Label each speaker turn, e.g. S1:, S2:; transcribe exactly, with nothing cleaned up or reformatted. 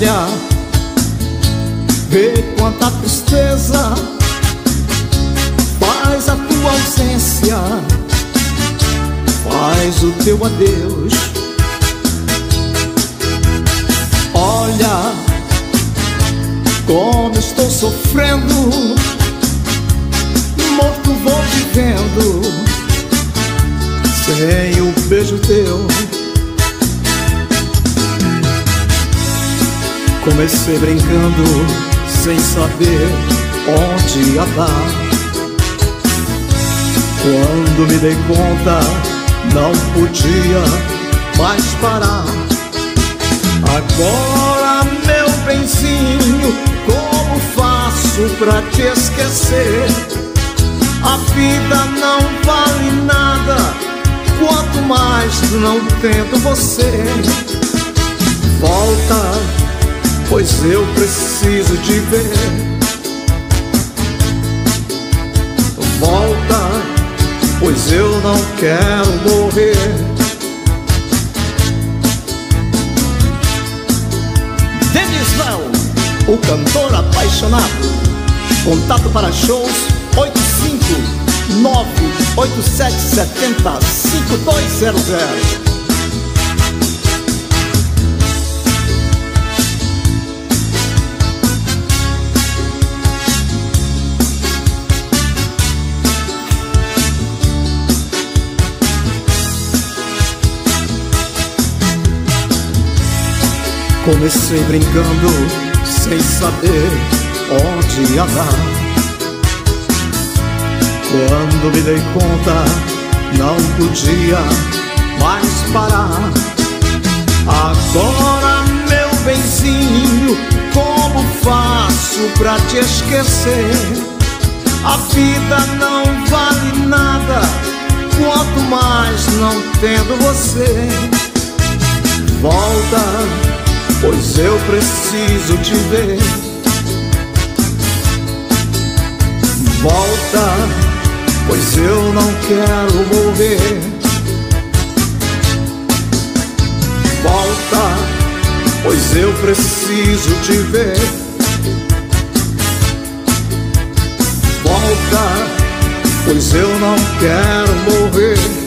S1: Olha, vê quanta tristeza faz a tua ausência, faz o teu adeus. Olha como estou sofrendo, morto vou vivendo sem o beijo teu. Comecei brincando sem saber onde ia dar. Quando me dei conta, não podia mais parar. Agora, meu benzinho, como faço pra te esquecer? A vida não vale nada, quanto mais não tento você. Volta, pois eu preciso te ver. Volta, pois eu não quero morrer. Denisão, o cantor apaixonado. Contato para shows oito cinco nove oito sete sete zero cinco dois zero zero. Comecei brincando sem saber onde ia dar. Quando me dei conta, não podia mais parar. Agora, meu benzinho, como faço pra te esquecer? A vida não vale nada, quanto mais não tendo você. Volta, pois eu preciso te ver. Volta, pois eu não quero morrer. Volta, pois eu preciso te ver. Volta, pois eu não quero morrer.